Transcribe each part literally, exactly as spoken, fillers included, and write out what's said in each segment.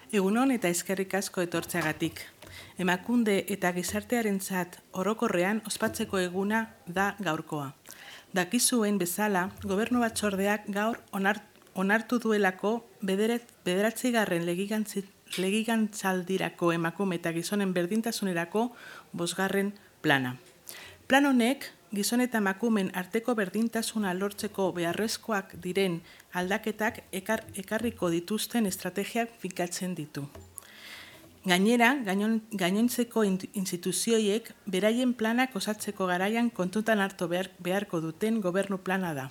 Egunon eta eskerrik asko etortzeagatik. Emakunde eta gizartearentzat orokorrean ospatzeko eguna da gaurkoa. Dakizuen bezala, Gobernu Batzordeak gaur onar, onartu duelako bederet, bederatzigarren legigantzaldirako emakume eta gizonen berdintasunerako bosgarren plana. Plan honek, gizon eta emakumen arteko berdintasuna lortzeko beharrezkoak diren aldaketak ekar, ekarriko dituzten estrategiak finkatzen ditu. Gainera, gainon, gainontzeko instituzioiek beraien planak osatzeko garaian kontutan hartu behar, beharko duten gobernu plana da.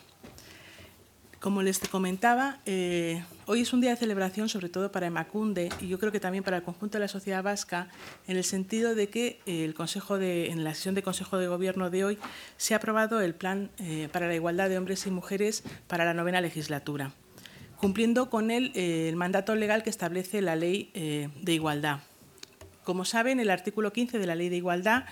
Como les comentaba, eh, hoy es un día de celebración, sobre todo para Emakunde, y yo creo que también para el conjunto de la sociedad vasca, en el sentido de que eh, el Consejo de, en la sesión de Consejo de Gobierno de hoy se ha aprobado el Plan eh, para la Igualdad de Hombres y Mujeres para la novena legislatura, cumpliendo con él eh, el mandato legal que establece la Ley eh, de Igualdad. Como saben, el artículo quince de la Ley de Igualdad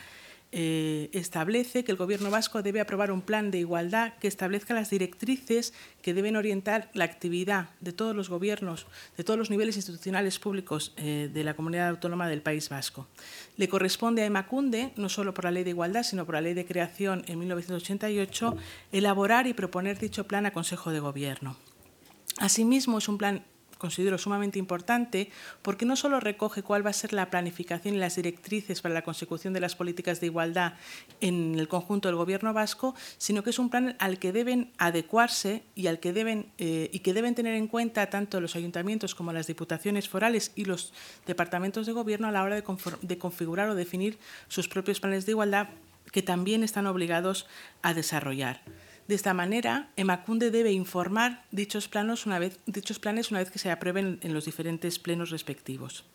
Eh, establece que el Gobierno vasco debe aprobar un plan de igualdad que establezca las directrices que deben orientar la actividad de todos los gobiernos, de todos los niveles institucionales públicos eh, de la Comunidad Autónoma del País Vasco. Le corresponde a Emakunde, no solo por la Ley de Igualdad, sino por la Ley de Creación en mil novecientos ochenta y ocho, elaborar y proponer dicho plan a Consejo de Gobierno. Asimismo, es un plan considero sumamente importante porque no solo recoge cuál va a ser la planificación y las directrices para la consecución de las políticas de igualdad en el conjunto del Gobierno vasco, sino que es un plan al que deben adecuarse y, al que deben, eh, y que deben tener en cuenta tanto los ayuntamientos como las diputaciones forales y los departamentos de Gobierno a la hora de, de configurar o definir sus propios planes de igualdad que también están obligados a desarrollar. De esta manera, Emakunde debe informar dichos, planos una vez, dichos planes una vez que se aprueben en los diferentes plenos respectivos.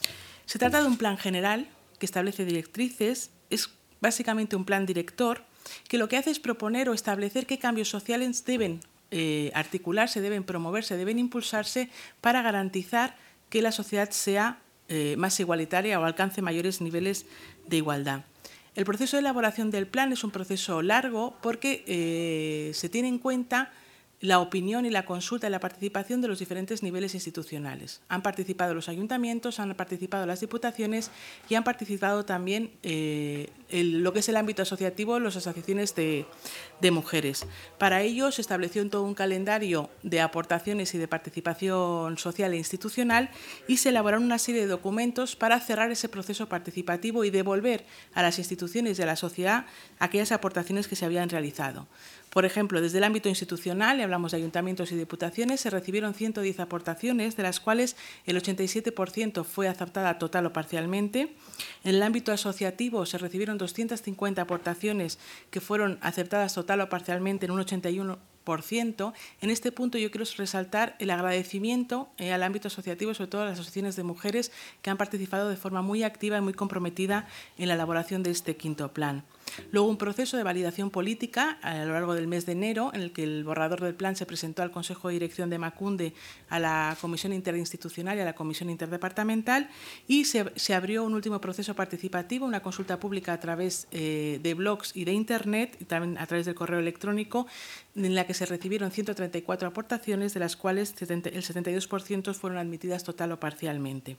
Se trata de un plan general que establece directrices, es básicamente un plan director que lo que hace es proponer o establecer qué cambios sociales deben eh, articularse, deben promoverse, deben impulsarse para garantizar que la sociedad sea eh, más igualitaria o alcance mayores niveles de igualdad. El proceso de elaboración del plan es un proceso largo porque eh, se tiene en cuenta la opinión y la consulta y la participación de los diferentes niveles institucionales. Han participado los ayuntamientos, han participado las diputaciones y han participado también eh, el, lo que es el ámbito asociativo, las asociaciones de, de mujeres. Para ello se estableció en todo un calendario de aportaciones y de participación social e institucional y se elaboraron una serie de documentos para cerrar ese proceso participativo y devolver a las instituciones y a la sociedad aquellas aportaciones que se habían realizado. Por ejemplo, desde el ámbito institucional, hablamos de ayuntamientos y diputaciones, se recibieron ciento diez aportaciones, de las cuales el ochenta y siete por ciento fue aceptada total o parcialmente. En el ámbito asociativo se recibieron doscientas cincuenta aportaciones que fueron aceptadas total o parcialmente en un ochenta y uno por ciento. En este punto yo quiero resaltar el agradecimiento eh, al ámbito asociativo, sobre todo a las asociaciones de mujeres que han participado de forma muy activa y muy comprometida en la elaboración de este quinto plan. Luego un proceso de validación política a lo largo del mes de enero en el que el borrador del plan se presentó al Consejo de Dirección de Emakunde, a la Comisión Interinstitucional y a la Comisión Interdepartamental y se, se abrió un último proceso participativo, una consulta pública a través eh, de blogs y de Internet y también a través del correo electrónico en la que se recibieron ciento treinta y cuatro aportaciones, de las cuales el setenta y dos por ciento fueron admitidas total o parcialmente.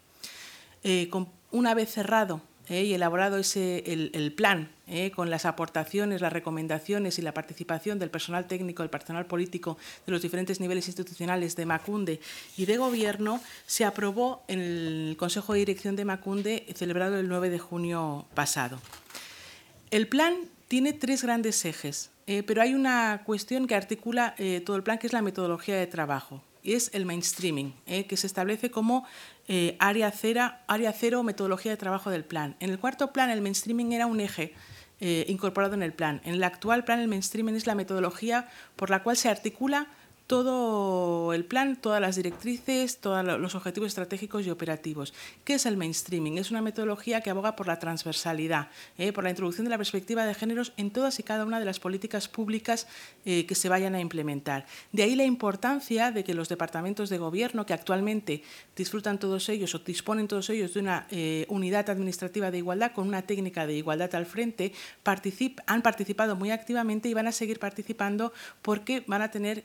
Eh, con, una vez cerrado eh, y elaborado ese, el, el plan eh, con las aportaciones, las recomendaciones y la participación del personal técnico, del personal político de los diferentes niveles institucionales de Emakunde y de Gobierno, se aprobó en el Consejo de Dirección de Emakunde celebrado el nueve de junio pasado. El plan tiene tres grandes ejes, eh, pero hay una cuestión que articula eh, todo el plan, que es la metodología de trabajo, y es el mainstreaming, eh, que se establece como eh, área, cera, área cero metodología de trabajo del plan. En el cuarto plan, el mainstreaming era un eje eh, incorporado en el plan. En el actual plan, el mainstreaming es la metodología por la cual se articula todo el plan, todas las directrices, todos los objetivos estratégicos y operativos. ¿Qué es el mainstreaming? Es una metodología que aboga por la transversalidad, eh, por la introducción de la perspectiva de géneros en todas y cada una de las políticas públicas eh, que se vayan a implementar. De ahí la importancia de que los departamentos de gobierno, que actualmente disfrutan todos ellos o disponen todos ellos de una eh, unidad administrativa de igualdad con una técnica de igualdad al frente, particip han participado muy activamente y van a seguir participando porque van a tener eh, que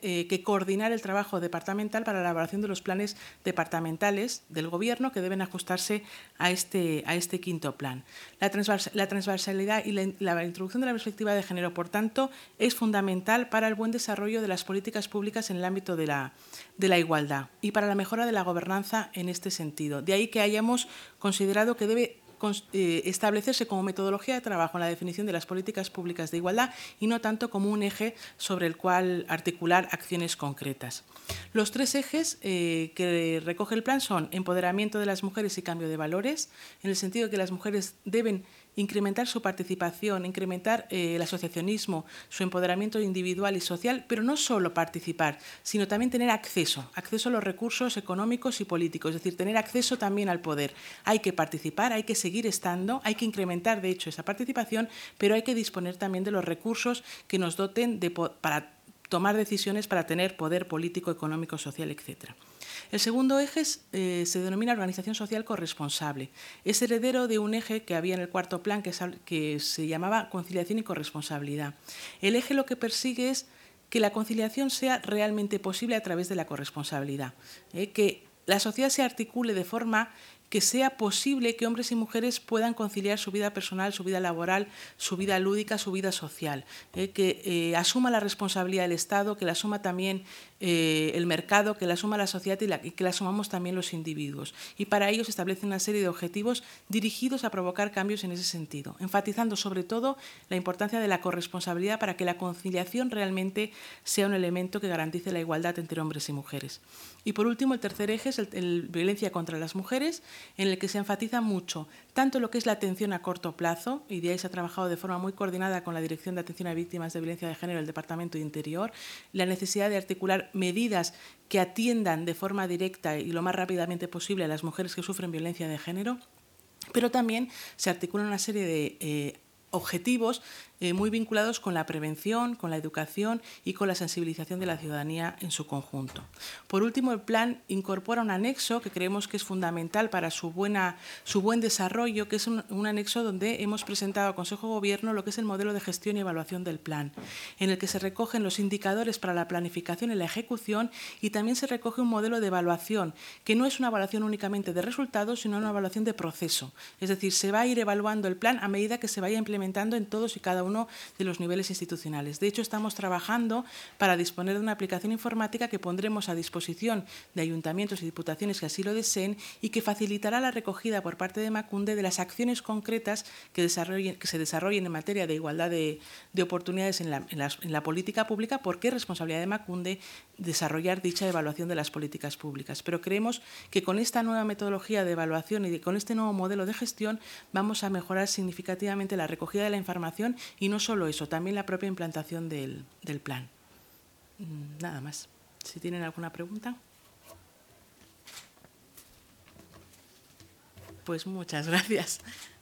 coordinar el trabajo departamental para la elaboración de los planes departamentales del Gobierno que deben ajustarse a este, a este quinto plan. La, transvers la transversalidad y la, la introducción de la perspectiva de género, por tanto, es fundamental para el buen desarrollo de las políticas públicas en el ámbito de la, de la igualdad y para la mejora de la gobernanza en este sentido. De ahí que hayamos considerado que debe establecerse como metodología de trabajo en la definición de las políticas públicas de igualdad y no tanto como un eje sobre el cual articular acciones concretas. Los tres ejes eh, que recoge el plan son empoderamiento de las mujeres y cambio de valores, en el sentido de que las mujeres deben incrementar su participación, incrementar eh, el asociacionismo, su empoderamiento individual y social, pero no solo participar, sino también tener acceso, acceso a los recursos económicos y políticos, es decir, tener acceso también al poder. Hay que participar, hay que seguir estando, hay que incrementar, de hecho, esa participación, pero hay que disponer también de los recursos que nos doten de, para tomar decisiones, para tener poder político, económico, social, etcétera. El segundo eje es, eh, se denomina organización social corresponsable. Es heredero de un eje que había en el cuarto plan que, que se llamaba conciliación y corresponsabilidad. El eje lo que persigue es que la conciliación sea realmente posible a través de la corresponsabilidad, eh, que la sociedad se articule de forma que sea posible que hombres y mujeres puedan conciliar su vida personal, su vida laboral, su vida lúdica, su vida social, eh, que eh, asuma la responsabilidad del Estado, que la asuma también eh, el mercado, que la asuma la sociedad y, la, y que la asumamos también los individuos. Y para ello se establece una serie de objetivos dirigidos a provocar cambios en ese sentido, enfatizando sobre todo la importancia de la corresponsabilidad para que la conciliación realmente sea un elemento que garantice la igualdad entre hombres y mujeres. Y por último, el tercer eje es el, el violencia contra las mujeres, en el que se enfatiza mucho tanto lo que es la atención a corto plazo, y de ahí se ha trabajado de forma muy coordinada con la Dirección de Atención a Víctimas de Violencia de Género del Departamento de Interior, la necesidad de articular medidas que atiendan de forma directa y lo más rápidamente posible a las mujeres que sufren violencia de género, pero también se articula una serie de eh, objetivos eh, muy vinculados con la prevención, con la educación y con la sensibilización de la ciudadanía en su conjunto. Por último, el plan incorpora un anexo que creemos que es fundamental para su, buena, su buen desarrollo, que es un, un anexo donde hemos presentado al Consejo de Gobierno lo que es el modelo de gestión y evaluación del plan, en el que se recogen los indicadores para la planificación y la ejecución y también se recoge un modelo de evaluación, que no es una evaluación únicamente de resultados, sino una evaluación de proceso. Es decir, se va a ir evaluando el plan a medida que se vaya implementando en todos y cada uno de los niveles institucionales. De hecho, estamos trabajando para disponer de una aplicación informática que pondremos a disposición de ayuntamientos y diputaciones que así lo deseen y que facilitará la recogida por parte de Emakunde de las acciones concretas que, desarrollen, que se desarrollen en materia de igualdad de, de oportunidades en la, en, la, en la política pública, porque es responsabilidad de Emakunde desarrollar dicha evaluación de las políticas públicas. Pero creemos que con esta nueva metodología de evaluación y de, con este nuevo modelo de gestión vamos a mejorar significativamente la recogida de la información y no solo eso, también la propia implantación del, del plan. Nada más. Si tienen alguna pregunta. Pues muchas gracias.